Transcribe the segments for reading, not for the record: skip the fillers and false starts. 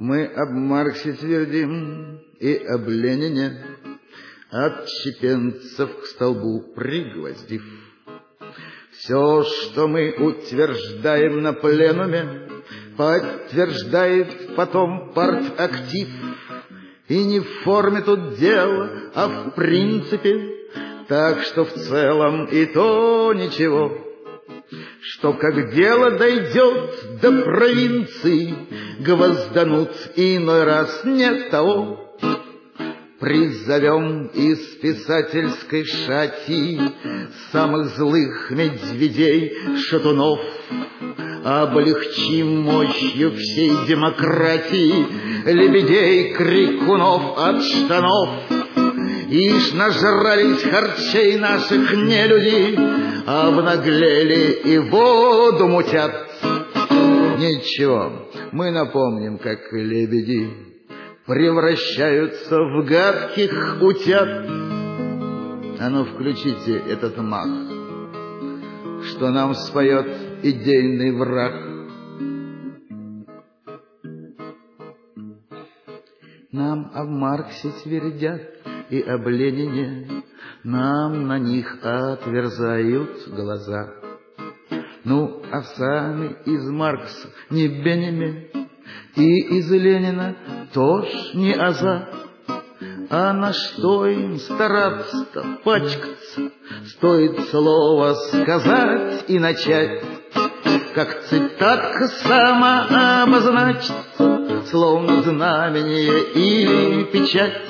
Мы об Марксе твердим и об Ленине, отщепенцев к столбу пригвоздив. Все, что мы утверждаем на пленуме, подтверждает потом партактив. И не в форме тут дело, а в принципе, так что в целом и то ничего. Что как дело дойдет до провинции, гвозданут иной раз не того. Призовем из писательской шати самых злых медведей-шатунов, облегчим мощью всей демократии лебедей-крикунов от штанов. Ишь нажрались харчей наших нелюди, обнаглели и воду мутят. Ничего, мы напомним, как лебеди превращаются в гадких утят. А ну включите этот мах, что нам споет идейный враг. Нам об Марксе твердят и об Ленине, нам на них отверзают глаза. Ну, а сами из Маркса не Бенеме, и из Ленина тоже не аза. А на что им стараться, пачкаться? Стоит слово сказать и начать, как цитатка сама обозначится, словно знамение или печать.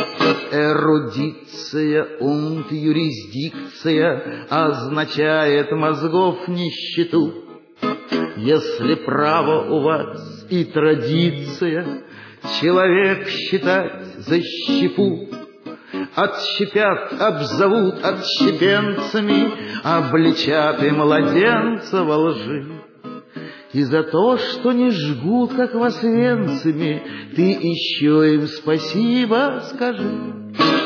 Эрудиция und юрисдикция означает мозгов нищету. Если право у вас и традиция человек считать за щепу, отщепят, обзовут отщепенцами, обличат и младенца во лжи. И за то, что не жгут, как в Освенциме, ты еще им спасибо скажи.